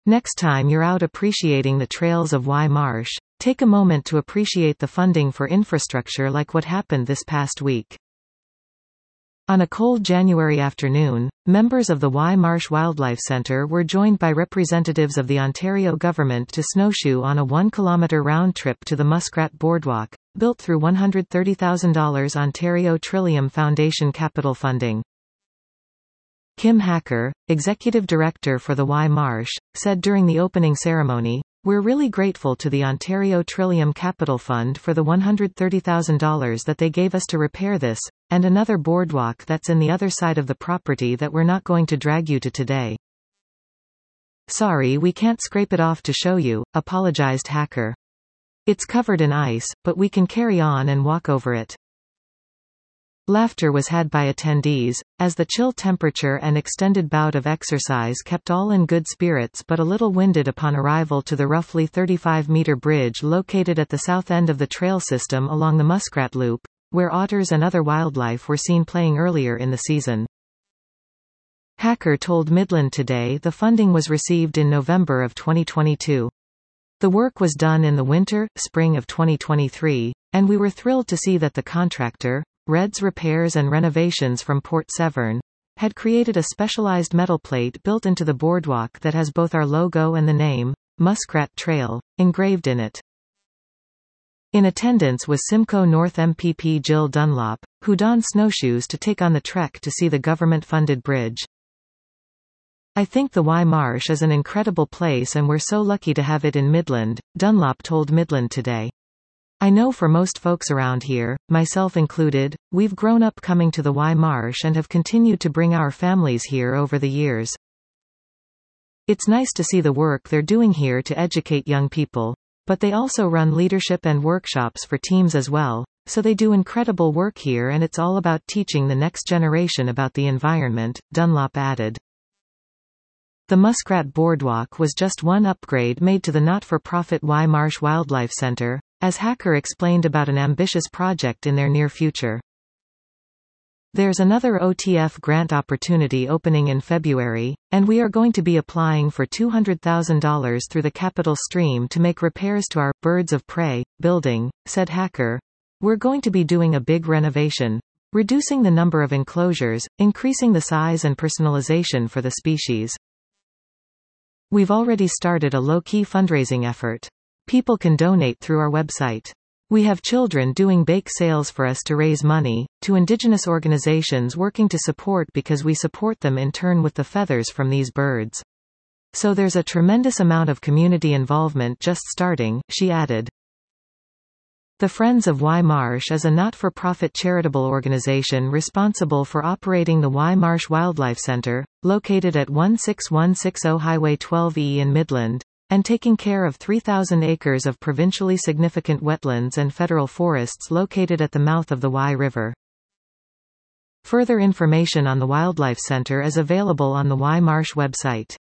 Next time you're out appreciating the trails of Wye Marsh, take a moment to appreciate the funding for infrastructure like what happened this past week. On a cold January afternoon, members of the Wye Marsh Wildlife Centre were joined by representatives of the Ontario government to snowshoe on a 1-kilometre round trip to the Muskrat Boardwalk, built through $130,000 Ontario Trillium Foundation capital funding. Kim Hacker, executive director for the Wye Marsh, said during the opening ceremony, "We're really grateful to the Ontario Trillium Capital Fund for the $130,000 that they gave us to repair this, and another boardwalk that's in the other side of the property that we're not going to drag you to today. Sorry we can't scrape it off to show you," apologized Hacker. "It's covered in ice, but we can carry on and walk over it." Laughter was had by attendees, as the chill temperature and extended bout of exercise kept all in good spirits but a little winded upon arrival to the roughly 35-meter bridge located at the south end of the trail system along the Muskrat Loop, where otters and other wildlife were seen playing earlier in the season. Hacker told Midland Today the funding was received in November of 2022. The work was done in the winter, spring of 2023, and we were thrilled to see that the contractor, Reds Repairs and Renovations from Port Severn, had created a specialized metal plate built into the boardwalk that has both our logo and the name, Muskrat Trail, engraved in it. In attendance was Simcoe North MPP Jill Dunlop, who donned snowshoes to take on the trek to see the government-funded bridge. "I think the Wye Marsh is an incredible place and we're so lucky to have it in Midland," Dunlop told Midland Today. "I know for most folks around here, myself included, we've grown up coming to the Wye Marsh and have continued to bring our families here over the years. It's nice to see the work they're doing here to educate young people, but they also run leadership and workshops for teams as well, so they do incredible work here and it's all about teaching the next generation about the environment," Dunlop added. The Muskrat Boardwalk was just one upgrade made to the not-for-profit Wye Marsh Wildlife Centre, as Hacker explained about an ambitious project in their near future. "There's another OTF grant opportunity opening in February, and we are going to be applying for $200,000 through the capital stream to make repairs to our Birds of Prey building," said Hacker. "We're going to be doing a big renovation, reducing the number of enclosures, increasing the size and personalization for the species. We've already started a low-key fundraising effort. People can donate through our website. We have children doing bake sales for us to raise money, to Indigenous organizations working to support because we support them in turn with the feathers from these birds. So there's a tremendous amount of community involvement just starting," she added. The Friends of Wye Marsh is a not-for-profit charitable organization responsible for operating the Wye Marsh Wildlife Centre, located at 16160 Highway 12E in Midland, and taking care of 3,000 acres of provincially significant wetlands and federal forests located at the mouth of the Wye River. Further information on the Wildlife Centre is available on the Wye Marsh website.